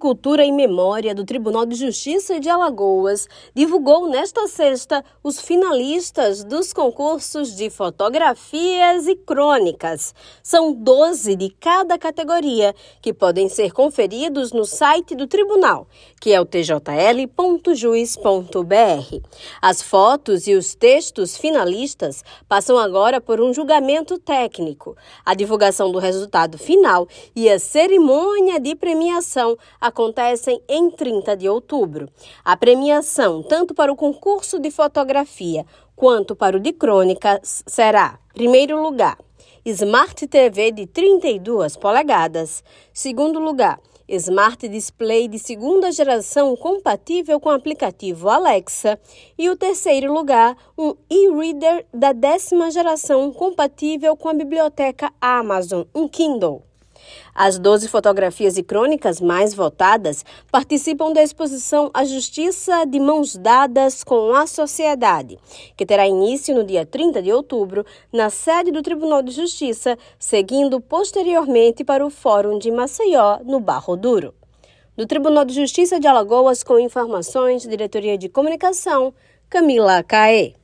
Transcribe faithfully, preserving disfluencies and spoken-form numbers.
Cultura e Memória do Tribunal de Justiça de Alagoas divulgou nesta sexta os finalistas dos concursos de fotografias e crônicas. São doze de cada categoria que podem ser conferidos no site do tribunal, que é o t j l ponto juiz ponto b r. As fotos e os textos finalistas passam agora por um julgamento técnico. A divulgação do resultado final e a cerimônia de premiação acontecem em trinta de outubro. A premiação, tanto para o concurso de fotografia quanto para o de crônicas, será: primeiro lugar, Smart T V de trinta e duas polegadas. Segundo lugar, Smart Display de segunda geração compatível com o aplicativo Alexa. E o terceiro lugar, um e-reader da décima geração compatível com a biblioteca Amazon, um Kindle. As doze fotografias e crônicas mais votadas participam da exposição A Justiça de Mãos Dadas com a Sociedade, que terá início no dia trinta de outubro, na sede do Tribunal de Justiça, seguindo posteriormente para o Fórum de Maceió, no Barro Duro. Do Tribunal de Justiça de Alagoas, com informações, Diretoria de Comunicação, Camila Caê.